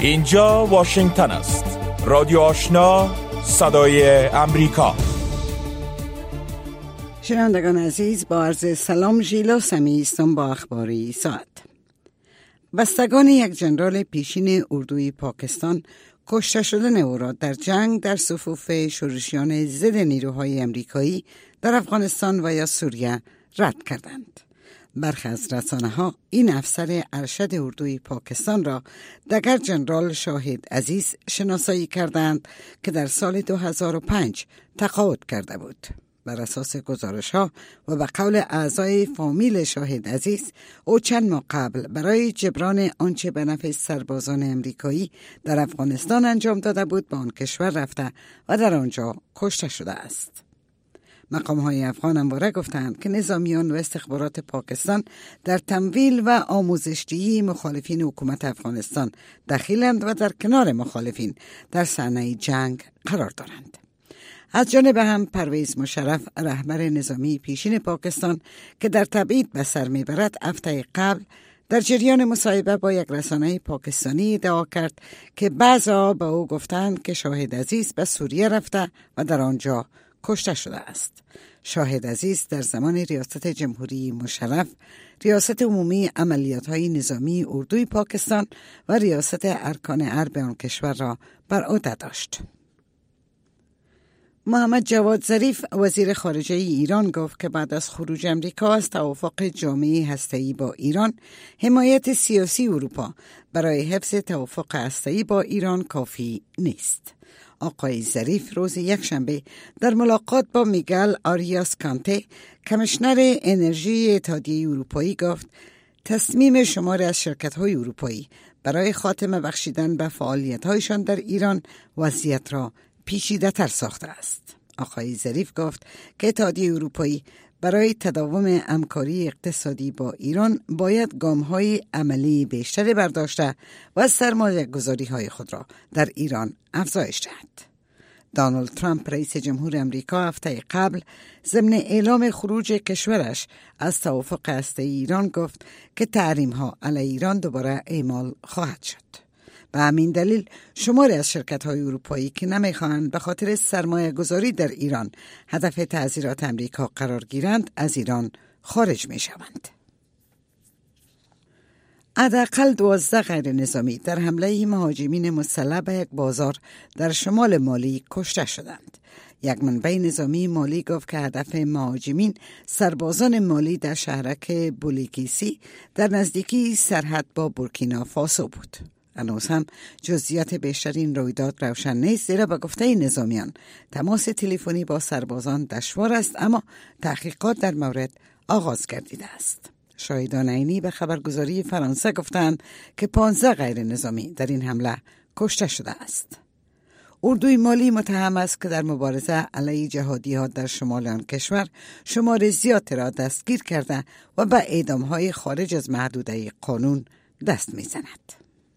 اینجا واشنگتن است. رادیو آشنا، صدای امریکا. شنوندگان عزیز، با عرض سلام، ژیلا سمی هستم با اخباری ساعت. بستگان یک جنرال پیشین اردوی پاکستان کشته شدن او را در جنگ در صفوف شورشیان ضد نیروهای امریکایی در افغانستان و یا سوریه رد کردند. برخی از رسانه‌ها این افسر ارشد اردوی پاکستان را دگر جنرال شاهد عزیز شناسایی کردند که در سال 2005 تقاعد کرده بود. بر اساس گزارش‌ها و به قول اعضای فامیل شاهد عزیز، او چند ماه قبل برای جبران آنچه به نفع سربازان امریکایی در افغانستان انجام داده بود به آن کشور رفته و در آنجا کشته شده است. مقام‌های افغان همواره گفتند که نظامیان و استخبارات پاکستان در تمویل و آموزش‌دهی مخالفین حکومت افغانستان دخیلند و در کنار مخالفین در صحنه جنگ قرار دارند. از جانب هم پرویز مشرف، رهبر نظامی پیشین پاکستان که در تبعید به سر میبرد، هفته قبل در جریان مصاحبه با یک رسانه پاکستانی ادعا کرد که بعضا به او گفتند که شاهد عزیز به سوریه رفته و در آنجا کشته شده است. شاهد عزیز در زمان ریاست جمهوری مشرف ریاست عمومی عملیات‌های نظامی اردوی پاکستان و ریاست ارکان ارب آن کشور را بر عهده داشت. محمد جواد ظریف، وزیر خارجه ایران، گفت که بعد از خروج امریکا از توافق جامعه هسته‌ای با ایران، حمایت سیاسی اروپا برای حفظ توافق هسته‌ای با ایران کافی نیست. آقای ظریف روز یکشنبه در ملاقات با میگل آریاس کانته، کمیشنر انرژی اتحادیه اروپایی، گفت تصمیم شماری از شرکت‌های اروپایی برای خاتمه بخشیدن به فعالیت‌هایشان در ایران وضعیت را پیچیده‌تر ساخته است. آقای ظریف گفت که اتحادیه اروپایی برای تداوم همکاری اقتصادی با ایران باید گام‌های عملی بیشتری برداشته و سرمایه‌گذاری‌های خود را در ایران افزایش دهد. دونالد ترامپ، رئیس جمهور امریکا، هفته قبل ضمن اعلام خروج کشورش از توافق هسته‌ای ایران گفت که تحریم‌ها علیه ایران دوباره اعمال خواهد شد. به همین دلیل شماری از شرکت‌های اروپایی که نمی‌خواهند به خاطر سرمایه‌گذاری در ایران هدف تعزیرات امریکا قرار گیرند، از ایران خارج می‌شوند. حداقل 12 غیر نظامی در حمله مهاجمین مسلح به یک بازار در شمال مالی کشته شدند. یک منبع نظامی مالی گفت که هدف مهاجمین سربازان مالی در شهرک بولیکیسی در نزدیکی سرحد با بورکینافاسو بود. هنوز هم جزئیات بیشتر این رویداد روشن نیست، زیرا به گفته نظامیان تماس تلفنی با سربازان دشوار است، اما تحقیقات در مورد آغاز گردیده است. شاهدان عینی به خبرگزاری فرانسه گفتند که 15 غیر نظامی در این حمله کشته شده است. اردوی مالی متهم است که در مبارزه علیه جهادی‌ها در شمال آن کشور شمار زیادی را دستگیر کرده و به اعدام‌های خارج از محدوده قانون دست می‌زند.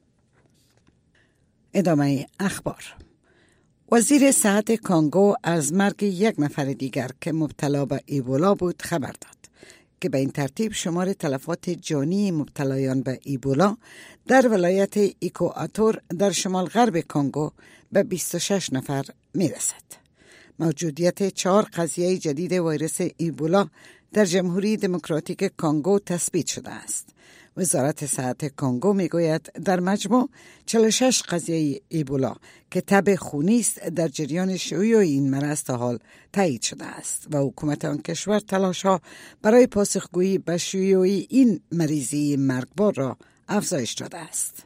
ادامه اخبار. وزیر صحت کانگو از مرگ یک نفر دیگر که مبتلا به ایبولا بود خبر داد که به این ترتیب شمار تلفات جانی مبتلایان به ایبولا در ولایت ایکواتور در شمال غرب کانگو به 26 نفر میرسد. موجودیت 4 قضیه جدید ویروس ایبولا در جمهوری دموکراتیک کانگو تثبیت شده است. وزارت صحت کانگو میگوید در مجموع 46 قضیه ایبولا که تب خونی است در جریان شیوع این مرض تا حال تایید شده است و حکومت آن کشور تلاش‌ها برای پاسخگویی به شیوع این مریضی مرگبار را افزایش داده است.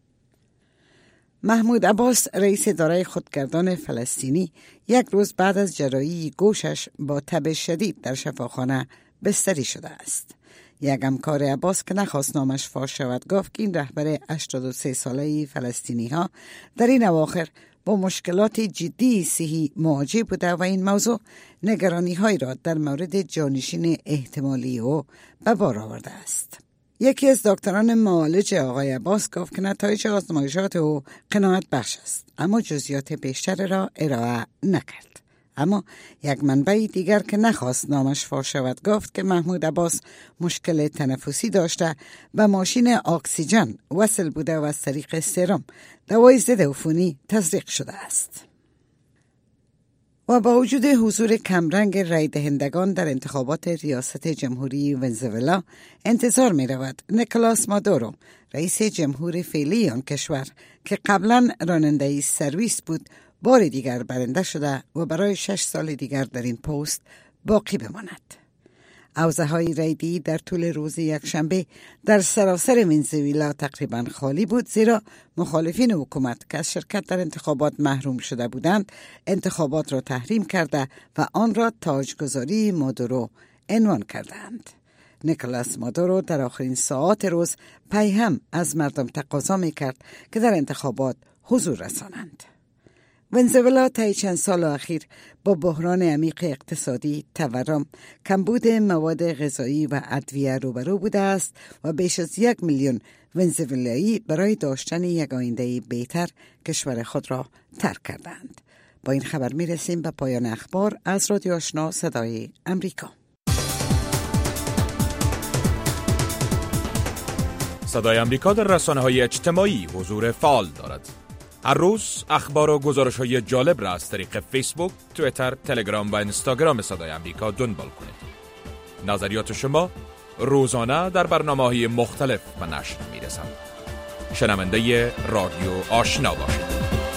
محمود عباس، رئیس اداره خودگردان فلسطینی، یک روز بعد از جراحی گوشش با تب شدید در شفاخانه بستری شده است. یک همکار عباس که نخواست نامش فاش شود گفت که این رهبر 83 ساله فلسطینی ها در این اواخر با مشکلات جدی صحی مواجه بوده و این موضوع نگرانی های را در مورد جانشین احتمالی او به بار آورده است. یکی از دکتران معالج آقای عباس گفت که نتایج آزمایشات او قناعت بخش است، اما جزئیات بیشتر را ارائه نکرد. اما یک منبع دیگر که نخواست نامش فاش شود گفت که محمود عباس مشکل تنفسی داشته و ماشین اکسیژن وصل بوده و از طریق سرم دوای ضد عفونی تزریق شده است. و با وجود حضور کمرنگ رای دهندگان در انتخابات ریاست جمهوری ونزوئلا، انتظار می رود نیکولاس مادورو، رئیس جمهور فعلی آن کشور که قبلا راننده سرویس بود، بار دیگر برنده شده و برای 6 سال دیگر در این پست باقی بماند. حوزه‌های رایدهی در طول روز یکشنبه در سراسر ونزوئلا تقریبا خالی بود، زیرا مخالفین حکومت که از شرکت در انتخابات محروم شده بودند انتخابات را تحریم کرده و آن را تاجگذاری مادورو عنوان کردند. نیکولاس مادورو در آخرین ساعات روز پیهم از مردم تقاضا می‌کرد که در انتخابات حضور رسانند. ونزوئلا طی چند سال اخیر با بحران عمیق اقتصادی، تورم، کمبود مواد غذایی و ادویه روبرو بوده است و بیش از 1 میلیون ونزوئلایی برای داشتن یک آینده بهتر کشور خود را ترک کردند. با این خبر می رسیم به پایان اخبار از رادیو آشنا صدای امریکا. صدای امریکا در رسانه‌های اجتماعی حضور فعال دارد. هر روز اخبار و گزارش‌های جالب را از طریق فیسبوک، توییتر، تلگرام و اینستاگرام صدای امریکا دنبال کنید. نظریات شما روزانه در برنامه‌های مختلف به نشر می‌رسند. شنونده رادیو آشنا باشید.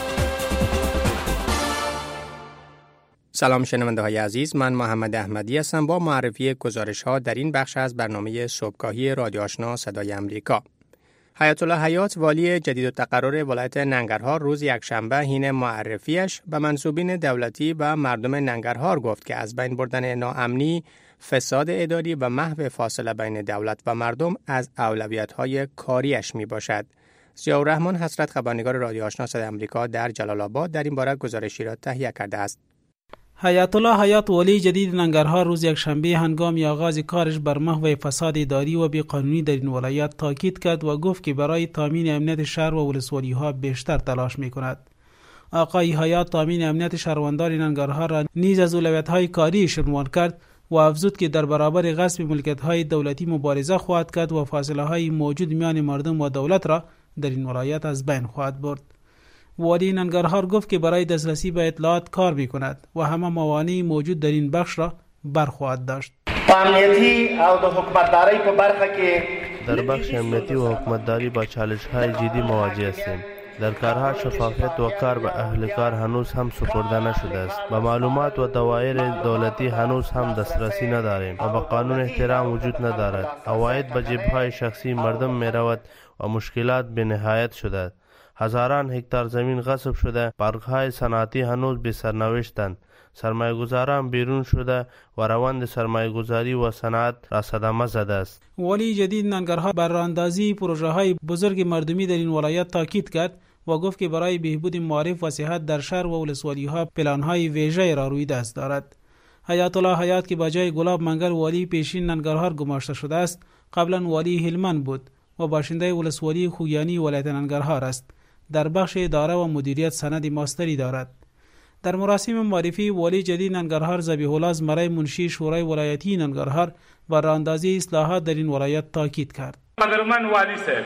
سلام شنونده‌های عزیز، من محمد احمدی هستم با معرفی گزارش‌ها در این بخش از برنامه صبحگاهی رادیو آشنا صدای امریکا. حیات الله حیات، والی جدید التقرر ولایت ننگرهار، روز یکشنبه حین معرفیش به منصوبین دولتی و مردم ننگرهار گفت که از بین بردن ناامنی، فساد اداری و محو فاصله بین دولت و مردم از اولویت‌های کاریش میباشد. ضیاءالرحمن حسرت، خبرنگار رادیو آشنا صدای امریکا در جلال آباد، در این باره گزارشی را تهیه کرده است. حیات الله حیات، والی جدید ننگرهار، روز یکشنبه هنگام آغاز کارش بر محو فساد اداری و بیقانونی در این ولایت تاکید کرد و گفت که برای تامین امنیت شهر و ولسوالی‌ها بیشتر تلاش می‌کند. آقای حیات تامین امنیت شهروندان ننگرهار را نیز از اولویت‌های کاریش عنوان کرد و افزود که در برابر غصب ملکیت‌های دولتی مبارزه خواهد کرد و فاصله‌های موجود میان مردم و دولت را در این ولایت از بین خواهد برد. والی ننگرهار گفت که برای دسترسی به اطلاعات کار می‌کند و همه موانع موجود در این بخش را برخواهد داشت. امنیتی او د حکومتداری په برخه کې در بخش امنیتی و حکومتداری با چالش‌های جدی مواجه هستیم. در کارها شفافیت و کار به اهل کار هنوز هم سپرده نشده است. به معلومات و دوایر دولتی هنوز هم دسترسی نداریم و به قانون احترام وجود ندارد. عواید به جیب‌های شخصی مردم می‌رود و مشکلات به نهایت شده. هزاران هکتار زمین غصب شده، پارک‌های صنعتی هنوز بی سرنوشتند. سرمایه‌گذاران بیرون شده و روند سرمایه‌گذاری و صنعت را صدمه زده است. والی جدید ننگرهار بر راه‌اندازی پروژه‌های بزرگ مردمی در این ولایت تاکید کرد و گفت که برای بهبود معارف و صحت در شهر و ولسوالی‌ها پلان‌های ویژه را روی دست دارد. حیات الله حیات که با جای گلاب منگل والی پیشین ننگرهار گماشته شده است، قبلا والی هلمند بود و باشنده ولسوالی خویانی ولایت ننگرهار است. در بخش اداره و مدیریت سند ماستری دارد. در مراسم معرفی والی جدید ننگرهار ذبیح الله زمره منشی شورای ولایتی ننگرهار بر راه‌اندازی اصلاحات در این ولایت تاکید کرد. قدرمن والی صاحب،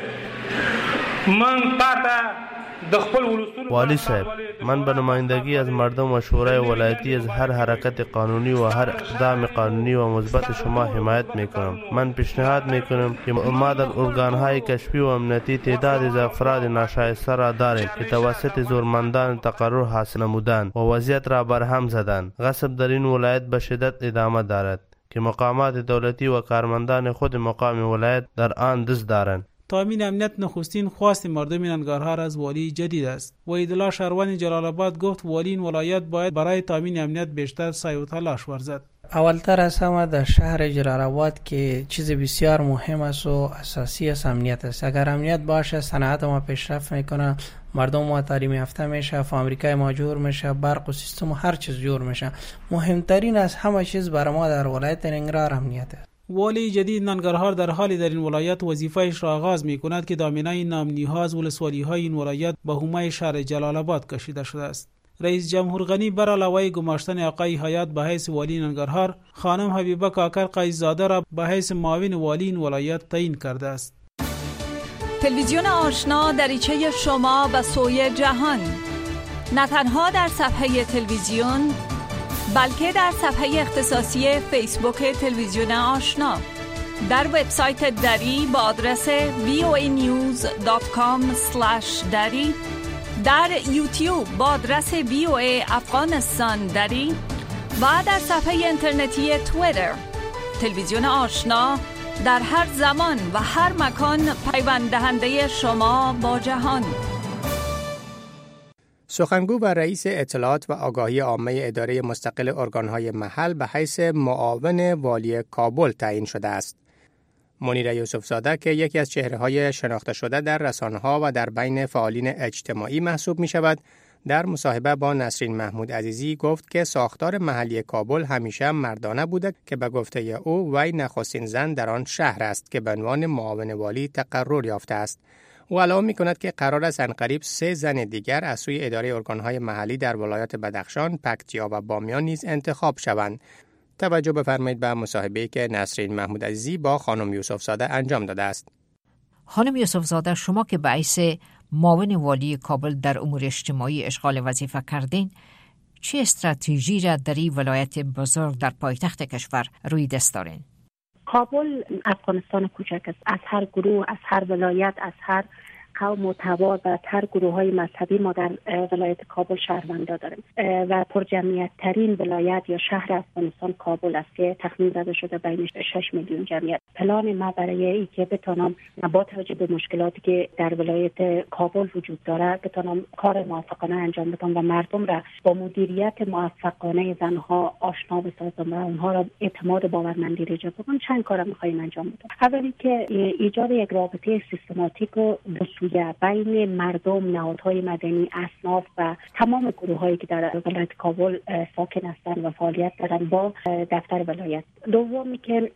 من پاتا والی صاحب، من به نمایندگی از مردم و شورای ولایتی از هر حرکت قانونی و هر اقدام قانونی و مثبت شما حمایت میکنم. من پیشنهاد میکنم که ما در ارگانهای کشفی و امنیتی تعدادی از افراد ناشایسته را داریم که توسط زورمندان تقرر حاصل نمودند و وضعیت را برهم زدند. غصب در این ولایت به شدت ادامه دارد که مقامات دولتی و کارمندان خود مقام ولایت در آن دست دارند. تامین امنیت نخستین خواست مردم ننگرهار از والی جدید است. وحیدالله شهروان جلال آباد گفت والی این ولایت باید برای تامین امنیت بیشتر سعی و تلاش ورزد. اولتر از همه در شهر جلال آباد که چیز بسیار مهم است و اساسی است امنیت است. اگر امنیت باشه صنعت ما پیشرفت میکنه، مردم ما تعلیم یافته میشه، فابریکای ما جور میشه، برق و سیستم و هر چیز جور میشه. مهمترین از همه چیز برای ما در ولایت ننگرهار امنیت است. والی جدید ننگرهار در حالی در این ولایت وظیفه‌اش را آغاز می‌کند که دامنه نامنی‌ها از ولسوالی‌های این ولایت به حومه شهر جلال آباد کشیده شده است. رئیس جمهور غنی بر علاوه گماشتن آقای حیات به حیث والی ننگرهار، خانم حبیبه کاکر قیزاده را به حیث معاون والی این ولایت تعیین کرده است. تلویزیون آشنا دریچه شما به سوی جهان، نه تنها در صفحه تلویزیون بلکه در صفحه اختصاصی فیسبوک تلویزیون آشنا، در وبسایت دری با آدرس voanews.com/dari، در یوتیوب با آدرس VOA افغانستان دری و در صفحه اینترنتی توییتر. تلویزیون آشنا در هر زمان و هر مکان پیوند دهنده شما با جهان. سخنگو و رئیس اطلاعات و آگاهی عامه اداره مستقل ارگانهای محل به حیث معاون والی کابل تعیین شده است. منیر یوسفزاده که یکی از چهره‌های شناخته شده در رسانه‌ها و در بین فعالین اجتماعی محسوب می‌شود، در مصاحبه با نسرین محمود عزیزی گفت که ساختار محلی کابل همیشه مردانه بوده که به گفته او وی نخستین زن در آن شهر است که به عنوان معاون والی تقرر یافته است. او اعلام می‌کند که قرار است عنقریب 3 زن دیگر از سوی اداره ارگان‌های محلی در ولایات بدخشان، پکتیا و بامیان نیز انتخاب شوند. توجه بفرمایید به مصاحبه‌ای که نسرین محمود عزیزی با خانم یوسفزاده انجام داده است. خانم یوسفزاده، شما که به حیث معاون والی کابل در امور اجتماعی اشغال وظیفه کردین، چه استراتژی را در این ولایت بزرگ در پایتخت کشور روی دست دارین؟ کابل افغانستان کوچک است. از هر گروه، از هر ولایت، از هر قوم و تبار و هر گروه های مذهبی ما در ولایت کابل شهروندا داریم و پرجمعیت ترین ولایت یا شهر افغانستان کابل است که تخمین زده شده بین 6 میلیون جمعیت. پلان ما برای این که بتونم با توجه به مشکلاتی که در ولایت کابل وجود داره بتونم کار موفقانه انجام بدم و مردم را با مدیریت موفقانه زنها آشنا بسازم و اونها را اعتماد و باورمندی را ایجاد کنم. چند کار می‌خوایم انجام بدم. اولی که ایجاد یک رابطه سیستماتیک و بین مردم، نهادهای مدنی، اصناف و تمام گروه‌هایی که در ولایت کابل ساکن هستند و فعالیت دارند با دفتر ولایت. دومی که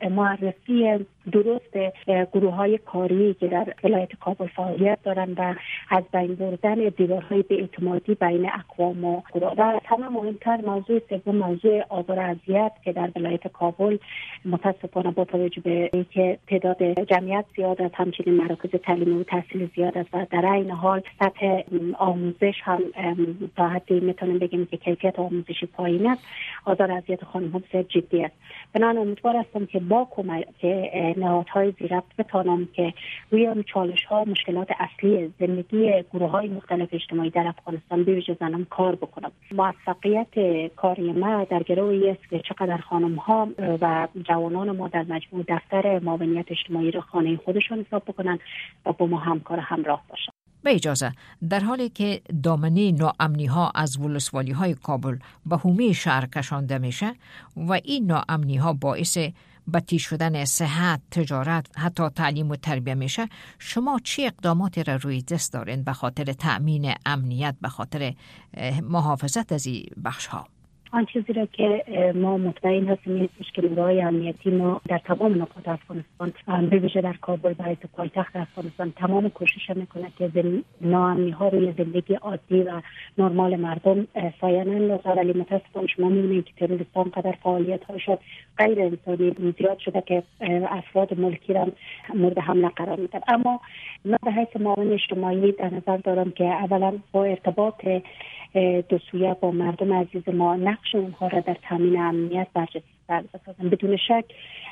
معرفی درست گروه‌های کاری که در ولایت کابل فعالیت دارند و از بین بردن دیوارهای بی‌اعتمادی بین اقوام و گروه. و تمام مهمتر موضوع سوم موضوع آزار و اذیت که در ولایت کابل متأسفانه با توجه به اینکه تعداد جمعیت زیاد است، همچنین مراکز تعلیمی و تحصیلی زیاد است و در این حال سطح آموزش هم تا حدی میتونیم بگیم که کیفیت آموزشی پایین است. آزار و اذیت خانم‌ها بسیار جدی است. بنابراین امیدوار هستم که با کمک نهادهای زیرربط بتوانم که روی چالش‌ها، مشکلات اصلی زندگی گروه‌های مختلف اجتماعی در افغانستان به ویژه زنان کار بکنم. موفقیت کاری ما در گروهی است که چقدر خانم‌ها و جوانان ما در مجموع دفتر معاونیت اجتماعی را خانه خودشان حساب بکنن و با ما همکار همراه باشن. به اجازه، در حالی که دامنه ناامنی ها از ولسوالی های کابل به حومه شهر کشانده میشه و این ناامنی ها باعث بدتر شدن صحت، تجارت، حتی تعلیم و تربیه میشه، شما چه اقداماتی را روی دست دارین به خاطر تأمین امنیت، به خاطر محافظت از این بخش ها؟ آن چیزی را که ما مطمئن هستیم نیستش که نیروهای امنیتی ما در تمام نقاط افغانستان به ویژه در کابل برای پایتخت افغانستان تمام کوشش میکنه که ناامنی ها روی زندگی عادی و نرمال مردم سایه نندازه. ولی متاسفانه شما میبینید که تروریستان قدر فعالیت هاش غیر انسانی زیاد شده که افراد ملکی را مورد حمله قرار میدن. اما من به حیث معاون اجتماعی در نظر دارم که اولا با ارتباط دو سویه با مردم عزیز ما نقش اونها را در تامین امنیت برجسته بسازم. بدون شک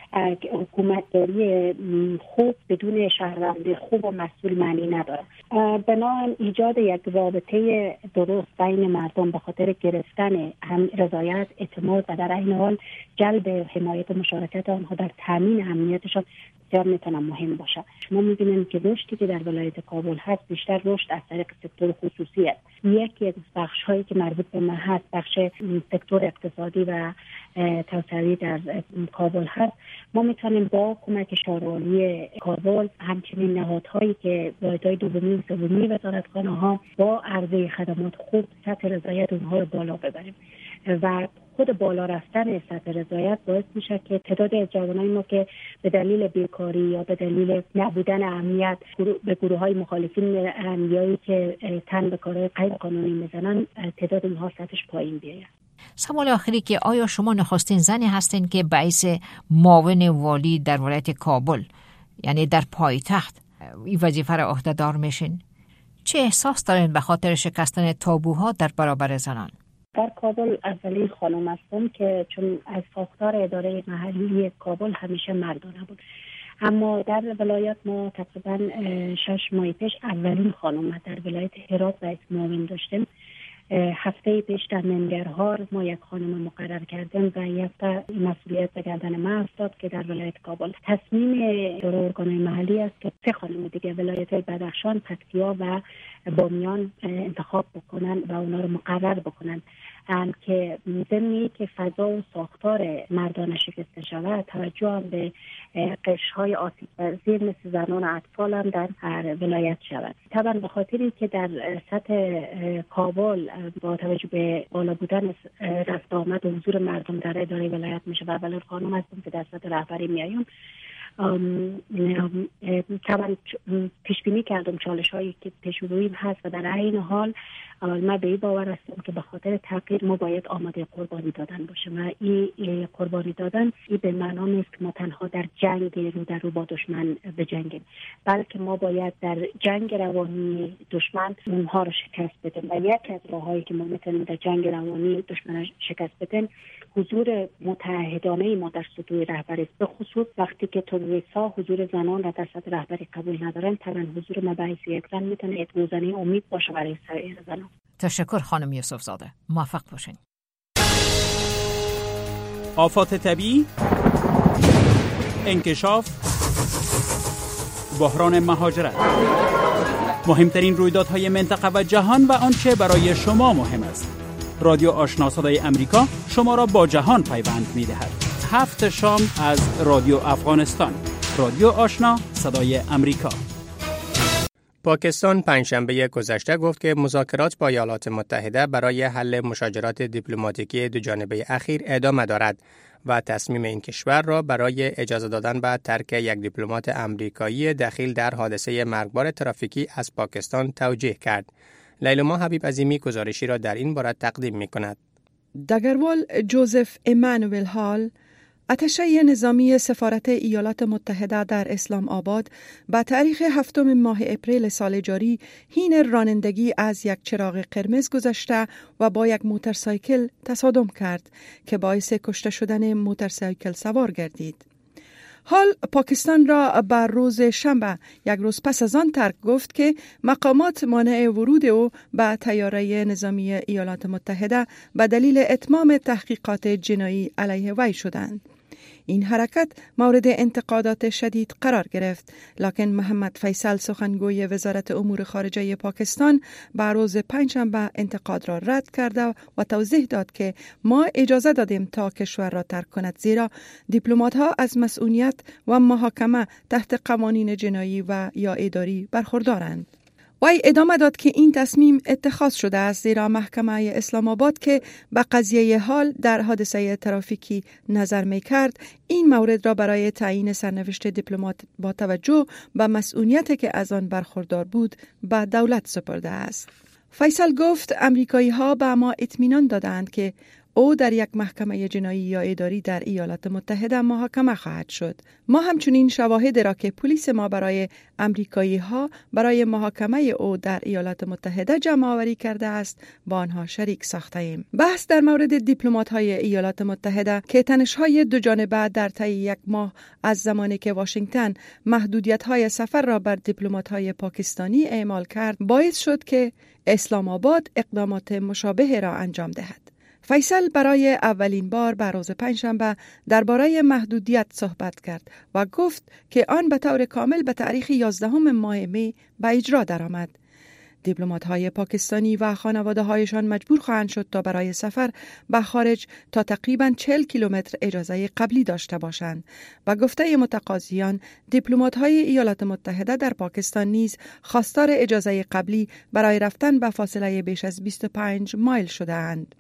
حکومتداری خوب بدون شهروند خوب و مسئول معنی نداره. بنابراین ایجاد یک رابطه درست بین مردم به خاطر گرفتن هم رضایت، اعتماد و در این حال جلب حمایت و مشارکت آنها در تامین امنیتشان بسیار میتونه مهم باشه. شما میبینید که رشدی که در ولایت کابل هست بیشتر رشد از طریق سکتور خصوصی است. یکی از بخش هایی که مربوط به ما هست بخش سکتور اقتصادی و توسعه در کابل هست. ما میتونیم با کمک شهروالی کابل همچنین نهادهایی که واحدهای دومی و سومی وزارتخانه ها با عرضه خدمات خوب سطح رضایت اونها رو بالا ببریم و خود بالا رفتن سطح رضایت باعث میشه که تعداد از جوانای ما که به دلیل بیکاری یا به دلیل نبودن امنیت به گروه‌های مخالفین امنیایی که تن به کارهای غیر قانونی میزنن، تعداد اینها سطحش پایین بیاید. سوال آخری که آیا شما نخستین زنی هستین که باعث معاون والی در ولایت کابل، یعنی در پایتخت، این وظیفه را عهده‌دار میشین؟ چه احساس دارین به خاطر شکستن تابوها در برابر زنان؟ در کابل اولین خانم هستم که چون از ساختار اداره محلی کابل همیشه مردانه بود، اما در ولایت ما تقریبا 6 ماه پیش اولین خانم در ولایت هرات باعث معاون داشتیم. هفته پیش در ننگرهار ما یک خانم مقرر کردیم و یک مسئولیت به گردن من افتاد که در ولایت کابل تصمیم اداره ارگان‌های محلی است که 3 خانم دیگه ولایت بدخشان، پکتیا و بامیان انتخاب بکنن و اونا رو مقرر بکنن که ضمنی که فضا و ساختار مردانه شکسته شود، توجه هم به قشرهای آسیب پذیر مثل زنان و اطفال هم در هر ولایت شود. طبعا به خاطری که در سطح کابل با توجه به بالا بودن رفت آمد و حضور مردم در اداره ولایت میشه و اولین خانم هستم که در سطح رهبری میایم، طبعا پیش بینی کردم چالش هایی که پیش روی هست و در این حال من به این باور هستم که به خاطر تغییر ما باید آماده قربانی دادن باشیم و این قربانی دادن این به معنا نیست که ما تنها در جنگ رو در رو با دشمن بجنگیم، بلکه ما باید در جنگ روانی دشمن اونها رو شکست بدیم و یکی از راههایی که ما میتونیم در جنگ روانی دشمن شکست بدیم حضور متعهدانه ما در سطوح رهبری، به خصوص وقتی که توریسا حضور زنان را در سطح رهبری قبول ندارن. طبعا حضور مبعث یک زن میتونه اتموزنی امید باشه برای سایر زنان. تشکر خانم یوسف زاده، موفق باشین. آفات طبیعی، انکشاف، بحران مهاجرت، مهمترین رویدادهای منطقه و جهان و آنچه برای شما مهم است. رادیو آشنا صدای امریکا شما را با جهان پیوند می‌دهد. 7 شام از رادیو افغانستان. رادیو آشنا صدای امریکا. پاکستان پنجشنبه گذشته گفت که مذاکرات با ایالات متحده برای حل مشاجرات دیپلماتیکی دوجانبه اخیر ادامه دارد و تصمیم این کشور را برای اجازه دادن به ترک یک دیپلمات آمریکایی دخیل در حادثه مرگبار ترافیکی از پاکستان توجیه کرد. لیلما حبیب عظیمی گزارشی را در این باره تقدیم می کند. دگروال جوزف امانوئل هال، اتشه نظامی سفارت ایالات متحده در اسلام آباد، با تاریخ 7 ماه اپریل سال جاری حین رانندگی از یک چراغ قرمز گذشته و با یک موتورسایکل تصادم کرد که باعث کشته شدن موتورسایکل سوار گردید. حال پاکستان را بر روز شنبه، یک روز پس از آن ترک، گفت که مقامات مانع ورود او به طیاره نظامی ایالات متحده به دلیل اتمام تحقیقات جنایی علیه وی شدند. این حرکت مورد انتقادات شدید قرار گرفت، لکن محمد فیصل سخنگوی وزارت امور خارجه پاکستان بر روز پنجشنبه انتقاد را رد کرده و توضیح داد که ما اجازه دادیم تا کشور را ترک کند، زیرا دیپلمات‌ها از مسئولیت و محاکمه تحت قوانین جنایی و یا اداری برخوردارند. وی ادامه داد که این تصمیم اتخاذ شده است زیرا محکمه اسلام آباد که به قضیه حال در حادثه ترافیکی نظر می کرد، این مورد را برای تعیین سرنوشت دیپلمات با توجه به مسئولیتی که از آن برخوردار بود به دولت سپرده است. فیصل گفت امریکایی ها به ما اطمینان دادند که او در یک محکمه جنایی یا اداری در ایالات متحده محاکمه خواهد شد. ما همچنین شواهد را که پلیس ما برای امریکایی ها برای محاکمه او در ایالات متحده جمع آوری کرده است با آنها شریک ساخته ایم. بحث در مورد دیپلمات های ایالات متحده که تنش های دو جانبه در طی یک ماه از زمانی که واشنگتن محدودیت های سفر را بر دیپلمات های پاکستانی اعمال کرد باعث شد که اسلام آباد اقدامات مشابه را انجام دهد. فیصل برای اولین بار بر روز پنجشنبه درباره محدودیت صحبت کرد و گفت که آن به طور کامل به تاریخ 11 ماه می به اجرا درآمد. دیپلمات‌های پاکستانی و خانواده‌هایشان مجبور خواهند شد تا برای سفر به خارج تا تقریباً 40 کیلومتر اجازه قبلی داشته باشند. و گفته متقاضیان، دیپلمات‌های ایالات متحده در پاکستان نیز خواستار اجازه قبلی برای رفتن به فاصله بیش از 25 مایل شده‌اند.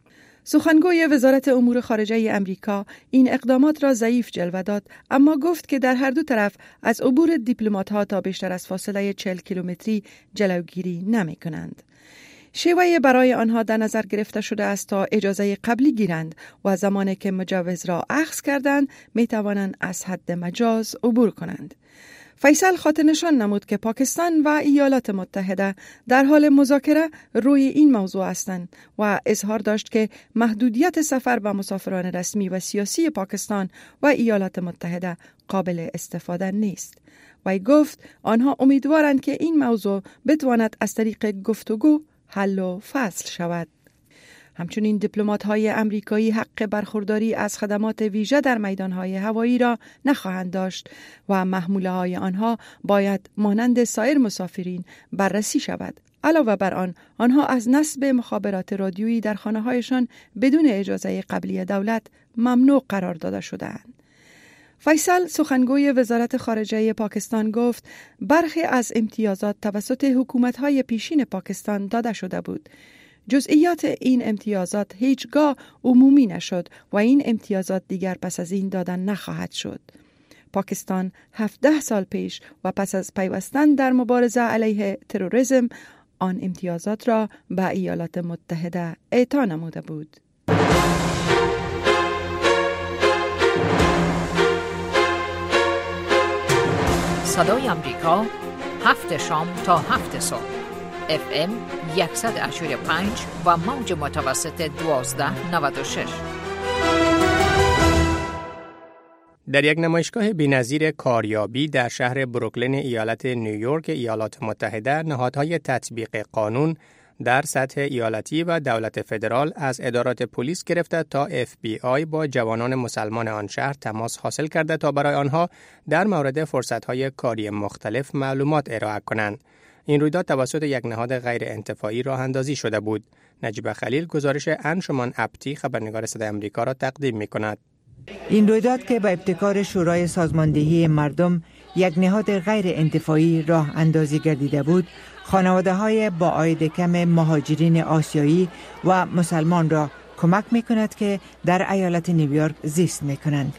سخنگوی وزارت امور خارجه امریکا این اقدامات را ضعیف جلوه داد، اما گفت که در هر دو طرف از عبور دیپلمات‌ها تا بیشتر از فاصله 40 کیلومتری جلوگیری نمی کنند. شیوه برای آنها در نظر گرفته شده است تا اجازه قبلی گیرند و زمانی که مجوز را اخذ کردند می توانند از حد مجاز عبور کنند. فیصل خاطر نشان نمود که پاکستان و ایالات متحده در حال مذاکره روی این موضوع هستند و اظهار داشت که محدودیت سفر و مسافران رسمی و سیاسی پاکستان و ایالات متحده قابل استفاده نیست. وی گفت آنها امیدوارند که این موضوع بتواند از طریق گفتگو حل و فصل شود. همچنین دیپلمات‌های امریکایی حق برخورداری از خدمات ویژه در میدان‌های هوایی را نخواهند داشت و محموله‌های آنها باید مانند سایر مسافرین بررسی شود. علاوه بر آنها از نصب مخابرات رادیویی در خانه‌هایشان بدون اجازه قبلی دولت ممنوع قرار داده شده‌اند. فیصل سخنگوی وزارت خارجه پاکستان گفت برخی از امتیازات توسط حکومت‌های پیشین پاکستان داده شده بود. جزئیات این امتیازات هیچگاه عمومی نشد و این امتیازات دیگر پس از این دادن نخواهد شد. پاکستان 17 سال پیش و پس از پیوستن در مبارزه علیه تروریسم آن امتیازات را به ایالات متحده اعطا نموده بود. صدای امریکا 7 شام تا 7 صبح FM 185 و موج متوسط 1296. در یک نمایشگاه بی‌نظیر کاریابی در شهر بروکلین ایالت نیویورک ایالات متحده، نهادهای تطبیق قانون در سطح ایالتی و دولت فدرال از ادارات پلیس گرفته تا FBI با جوانان مسلمان آن شهر تماس حاصل کرده تا برای آنها در مورد فرصت‌های کاری مختلف معلومات ارائه کنند. این رویداد توسط یک نهاد غیر انتفاعی راه اندازی شده بود. نجیب خلیل گزارش انشمان ابتی خبرنگار صدای آمریکا را تقدیم می‌کند. این رویداد که با ابتکار شورای سازماندهی مردم یک نهاد غیر انتفاعی راه اندازی گردیده بود، خانواده‌های با عاید کم مهاجرین آسیایی و مسلمان را کمک می‌کند که در ایالت نیویورک زیست می‌کنند.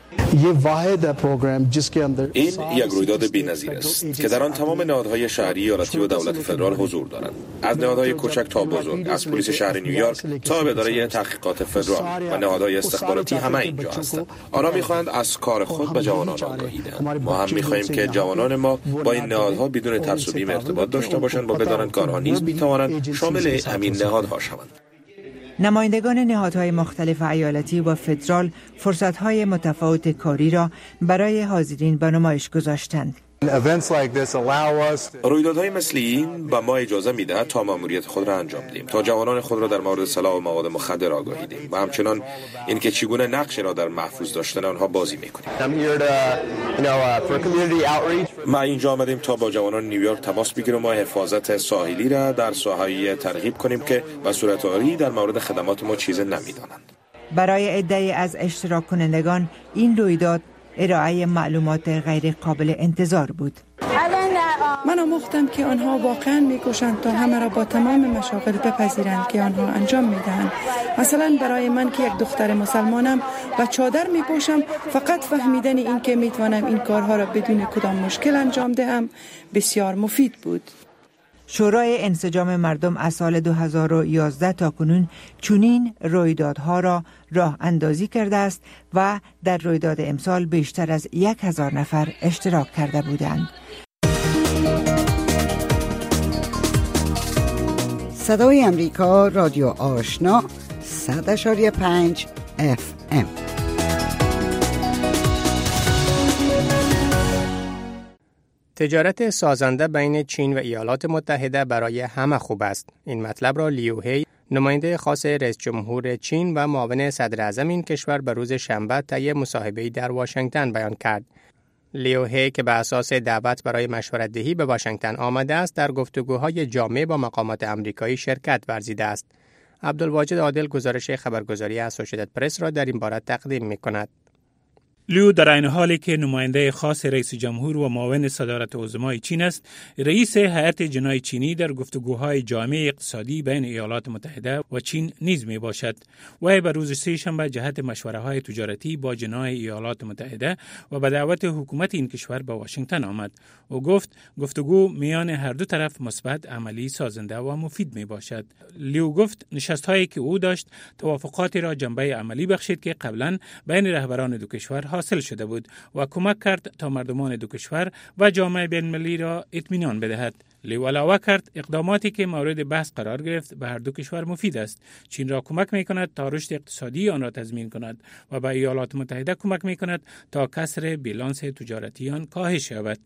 این یک رویداد بی‌نظیر است که در آن تمام نهادهای شهری، ایالتی و دولت فدرال حضور دارند. از نهادهای کوچک تا بزرگ، از پلیس شهر نیویورک تا به اداره تحقیقات فدرال و نهادهای استخباراتی همه اینجا هستند. آنها می‌خواهند از کار خود به جوانان آگاهی دهند. ما هم می‌خواهیم که جوانان ما با این نهادها بدون ترس و بیم ارتباط داشته باشند و بدانند که آنها نیز می‌توانند شامل همین نهادها شوند. نمایندگان نهادهای مختلف ایالتی و فدرال فرصت‌های متفاوت کاری را برای حاضرین به نمایش گذاشتند. رویدادهای مثل این به ما اجازه می‌دهد تا مأموریت خود را انجام دهیم، تا جوانان خود را در مورد سلاح و مواد مخدر آگاهی دهیم و همچنان اینکه چگونه نقش را در محفوظ داشتن آنها بازی می‌کنیم. ما اینجا آمدیم تا با جوانان نیویورک تماس بگیریم و حفاظت ساحلی را در ساحه‌ای ترغیب کنیم که به صورت عاری در مورد خدمات ما چیز نمی‌دانند. برای عده‌ای از اشتراک کنندگان این رویداد ارائه معلومات غیر قابل انتظار بود. من آموختم که آنها واقعا می‌کوشند تا همه را با تمام مشاغل بپذیرند که آنها انجام می‌دهند. مثلا برای من که یک دختر مسلمانم و چادر می‌پوشم، فقط فهمیدن این که می‌توانم این کارها را بدون کدام مشکل انجام دهم بسیار مفید بود. شورای انسجام مردم از سال 2011 تا کنون چنین رویدادها را راه اندازی کرده است و در رویداد امسال بیشتر از 1000 نفر اشتراک کرده بودند. صدای امریکا رادیو آشنا 100.5 FM. تجارت سازنده بین چین و ایالات متحده برای همه خوب است. این مطلب را لیو هی، نماینده خاص رئیس جمهور چین و معاون صدر اعظم این کشور به روز شنبه طی مصاحبه‌ای در واشنگتن بیان کرد. لیو هی که به اساس دعوت برای مشورت‌دهی به واشنگتن آمده است، در گفتگوهای جامع با مقامات آمریکایی شرکت ورزیده است. عبدالواجد عادل گزارش خبرگزاری اسوسییتد پرس را در این باره تقدیم می‌کند. لیو در این حالی که نماینده خاص رئیس جمهور و معاون صدارت عظمای چین است، رئیس هیئت جنای چینی در گفتگوهای جامع اقتصادی بین ایالات متحده و چین نیز می باشد. و به روز سه‌شنبه جهت مشوره‌های تجارتی با جنای ایالات متحده و به دعوت حکومت این کشور به واشنگتن آمد. او گفت گفتگو میان هر دو طرف مثبت، عملی، سازنده و مفید می باشد. لیو گفت نشست‌هایی که او داشت توافقاتی را جنبه عملی بخشید که قبلا بین رهبران دو کشور حاصل شده بود و کمک کرد تا مردمان دو کشور و جامعه بین‌المللی را اطمینان بدهد. لیو علاوه کرد اقداماتی که مورد بحث قرار گرفت به هر دو کشور مفید است. چین را کمک می کند تا رشد اقتصادی آن را تضمین کند و به ایالات متحده کمک می کند تا کسر بیلانس تجارتی آن کاهش یابد.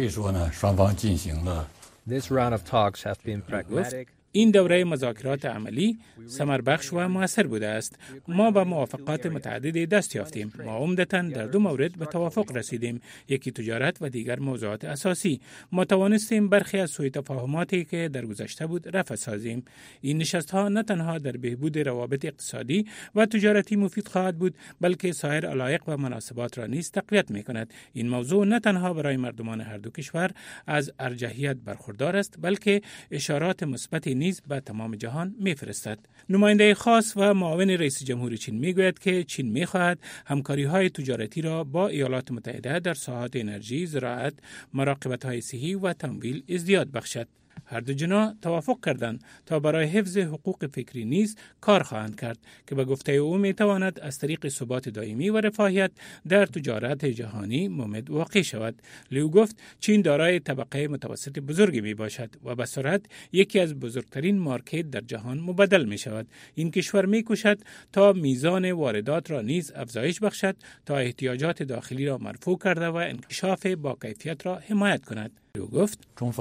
این دوره مذاکرات عملی ثمربخش و مؤثر بوده است. ما به موافقات متعددی دست یافتیم. ما عمدتاً در دو مورد به توافق رسیدیم، یکی تجارت و دیگر موضوعات اساسی. ما توانستیم برخی از سوء تفاهماتی که در گذشته بود رفع سازیم. این نشست‌ها نه تنها در بهبود روابط اقتصادی و تجارتی مفید خواهد بود، بلکه سایر علایق و مناسبات را نیز تقویت می‌کند. این موضوع نه تنها برای مردمان هر دو کشور از ارجحیت برخوردار است، بلکه اشارات مثبت نیز به تمام جهان می‌فرستد. نماینده خاص و معاون رئیس جمهور چین میگوید که چین می‌خواهد همکاری‌های تجارتی را با ایالات متحده در ساحات انرژی، زراعت، مراقبت‌های صحی و تمویل ازدیاد بخشد. هر دو جناح توافق کردند تا برای حفظ حقوق فکری نیز کار خواهند کرد که به گفته او میتواند از طریق ثبات دائمی و رفاهیت در تجارت جهانی ممد واقع شود. لیو گفت چین دارای طبقه متوسط بزرگی می باشد و به سرعت یکی از بزرگترین مارکت در جهان مبدل می شود. این کشور می کوشد تا میزان واردات را نیز افزایش بخشد تا احتیاجات داخلی را مرفوع کرده و انکشاف با کیفیت را حمایت کند. لیو گفت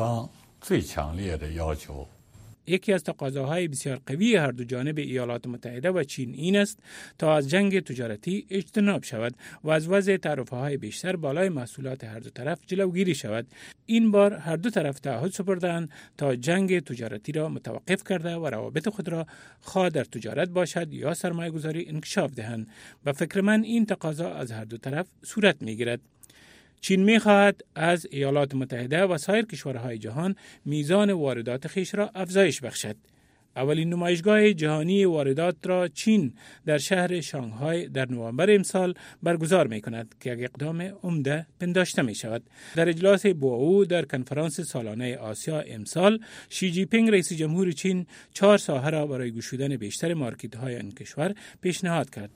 یکی از تقاضاهای بسیار قوی هر دو جانب ایالات متحده و چین این است تا از جنگ تجارتی اجتناب شود و از وضع تعرفه‌های بیشتر بالای محصولات هر دو طرف جلوگیری شود. این بار هر دو طرف تعهد سپردند تا جنگ تجارتی را متوقف کرده و روابط خود را خواه در تجارت باشد یا سرمایه‌گذاری انکشاف دهند. به فکر من این تقاضا از هر دو طرف صورت می‌گیرد. چین می‌خواهد از ایالات متحده و سایر کشورهای جهان میزان واردات خویش را افزایش بخشد. اولین نمایشگاه جهانی واردات را چین در شهر شانگهای در نوامبر امسال برگزار می‌کند که یک اقدام عمده پنداشته می‌شود. در اجلاس بوئو در کنفرانس سالانه آسیا امسال، شی جی پینگ رئیس جمهور چین 4 ساحه را برای گشودن بیشتر مارکت‌های آن کشور پیشنهاد کرد.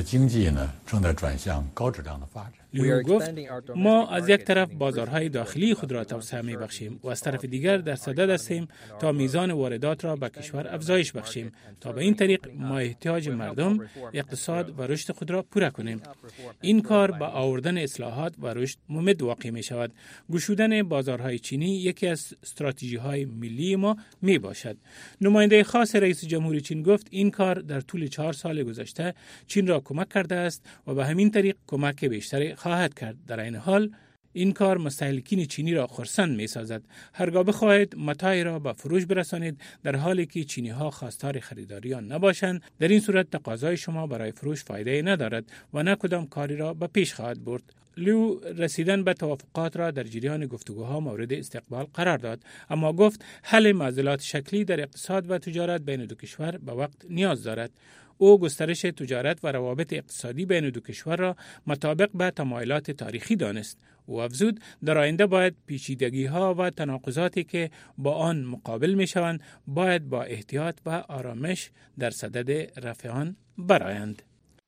لیو گفت ما از یک طرف بازارهای داخلی خود را توسعه می بخشیم و از طرف دیگر در صدد هستیم تا میزان واردات را به کشور افزایش بخشیم تا به این طریق ما احتیاج مردم، اقتصاد و رشد خود را پوره کنیم. این کار با آوردن اصلاحات و رشد ممد واقع می شود. گشودن بازارهای چینی یکی از استراتژی‌های ملی ما می باشد. نماینده خاص رئیس جمهور چین گفت این کار در طول 4 سال گذشته چین را کمک کرده است و به همین طریق کمک بیشتری خواهد کرد. در این حال این کار مستهلکین چینی را خرسند می سازد. هرگاه بخواهید متاعی را به فروش برسانید در حالی که چینی ها خواستار خریداری آن نباشند، در این صورت تقاضای شما برای فروش فایده ندارد و نه کدام کاری را به پیش خواهد برد. لیو رسیدن به توافقات را در جریان گفتگوها مورد استقبال قرار داد، اما گفت حل معضلات شکلی در اقتصاد و تجارت بین دو کشور به وقت نیاز دارد. او گسترش تجارت و روابط اقتصادی بین دو کشور را مطابق به تمایلات تاریخی دانست. او افزود در آینده باید پیچیدگی‌ها و تناقضاتی که با آن مقابل می‌شوند باید با احتیاط و آرامش در صدد رفع آن برآیند.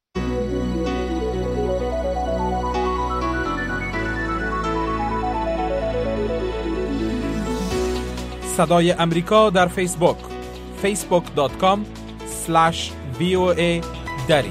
صدای امریکا در فیسبوک facebook.com/VOA دری.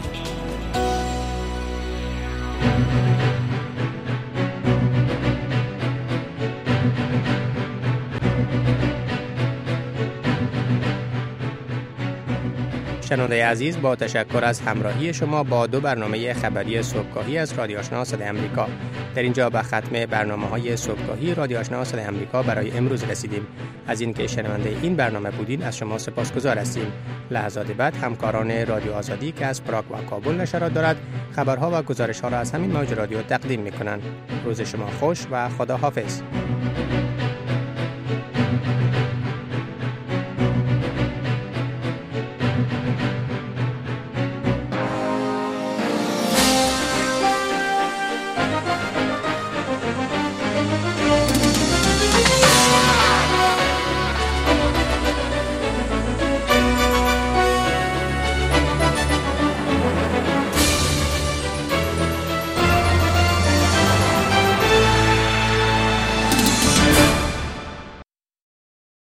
شنونده عزیز، با تشکر از همراهی شما با 2 برنامه خبری صبحگاهی از رادیو آشنا صدای آمریکا. در اینجا به ختم برنامه‌های صبحگاهی رادیو آشنا صدای آمریکا برای امروز رسیدیم. از اینکه شنونده این برنامه بودین از شما سپاسگزار هستیم. لحظات بعد همکاران رادیو آزادی که از پراگ و کابل نشرات دارد، خبرها و گزارش‌ها را از همین موج رادیو تقدیم می‌کنند. روز شما خوش و خداحافظ.